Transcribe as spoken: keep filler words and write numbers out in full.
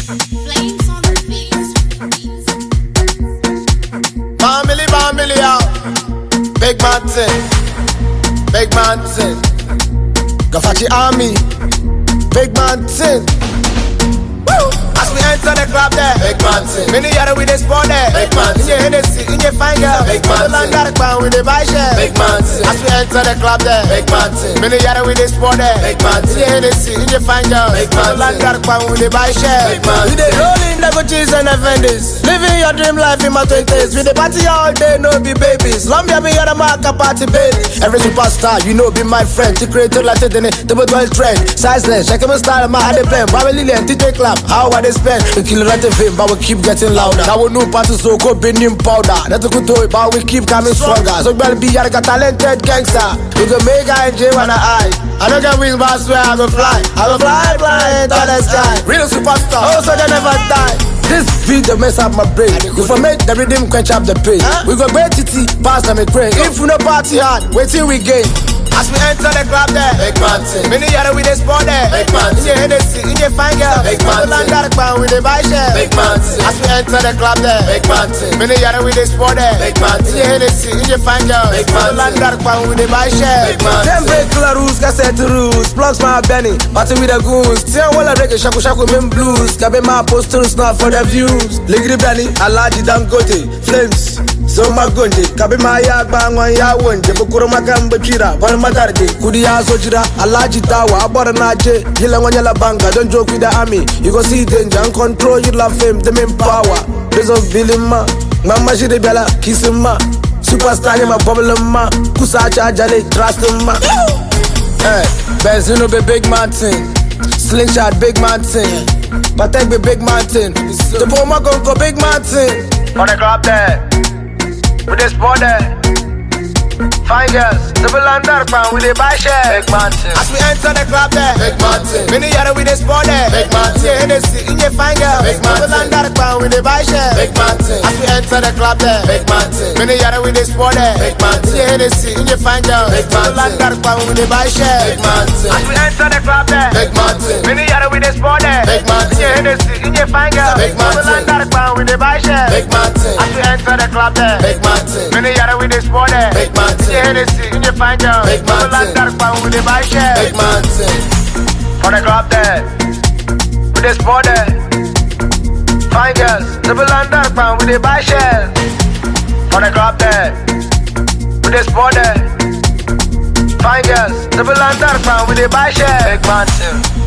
Flames on the beats. Family, family, out. Big mountain, big mountain. Gafachi army, big mountain. Woo! As we enter the club there, big mountain. Many other with the sport there, big mountain. In your Hennessy, in your fine girl, big mountain. The land got with the buy share, big mountain. As we enter the club there, big mountain. Many other with the sport there, big mountain. In your Hennessy, in your fine girl, big mountain. The land got with the buy share, big mountain. We dey rolling the Gucci's and Effendis, living your dream life in my twenties. We dey party all day, no be babies. Lumbia me other marker party baby. Every superstar, you know, be my friend. She created like the double twelve trend. Sizeless, check my style, my head pen. Bobby Lillian, T J Club, how I they spend? We kill it at the film, but we keep getting louder. Now we know party so go benim powder. That's a good toy, but we keep coming stronger. So better be a talented gangster. We go make I enjoy when I I don't get wings, but I swear I go fly. I go fly, fly into the sky. Real superstar, also they never die. This beat the mess up my brain. If I make the rhythm quench up the pain, huh? We go break titty, pass them a crane. If we no party hard, wait till we gain. As we enter the club there, big mountain. Many other with the sport there, big mountain. In your Hennessy, in your fine girl, big mountain. The land got a with the buy share, big mountain. As we enter the club there, big mountain. Many other with the sport there, big mountain. In your Hennessy, in your fine girl, big mountain. The land got a with the buy share, big mountain. Them break the rules, cassette rules. Plugs my Benny, party with the goons. See I wanna break a shaku shaku men blues. Gabe my posters not for the views. Ligri Benny, Alaji Dangote, Flames. So my gunji, Gabe my ya bang one ya one. Jebukuro magamba chira, one matarde. Kudi ya sojira, Alaji Tawa, Abora Naje. Yila wanyala banga, don't joke with the army. You go see danger and control, you love fame, the main power. There's of feeling ma, mama she de bella, kiss him ma. Superstar ma, bubble ma. Kusacha jale, trust him ma. Hey, Benzino be big mountain. Slingshot big mountain. Patek be big mountain. The Poma gon' go big mountain. On the club there, with the sport there. Fine girls, double under crown with the buy share, big mountain. As we enter the club there, big mountain. Many other with the sport there, big mountain. In your Hennessy, in your fine girl, big mountain. Double under crown with the buy share, big mountain. As we enter the club there, big mountain. Many other with the sport there, big mountain. In your Hennessy, in your fine girl, big mountain. Double under crown with the buy share, big mountain. As we enter the club there, big mountain. Many other with the sport there, big mountain. In your Hennessy, in your fine girl, big mountain. Double under crown with the buy share, big mountain. As we enter the club there, big mountain. Many other with the sport there, big mountain. Hennessy, in your fine girl, big mountain. With the buy share, big mountain. For the club there, with the sport there. Fine girls, double underground with the buy share. For the club there, with the sport there. Fine girls, double underground with the buy share, big mountain.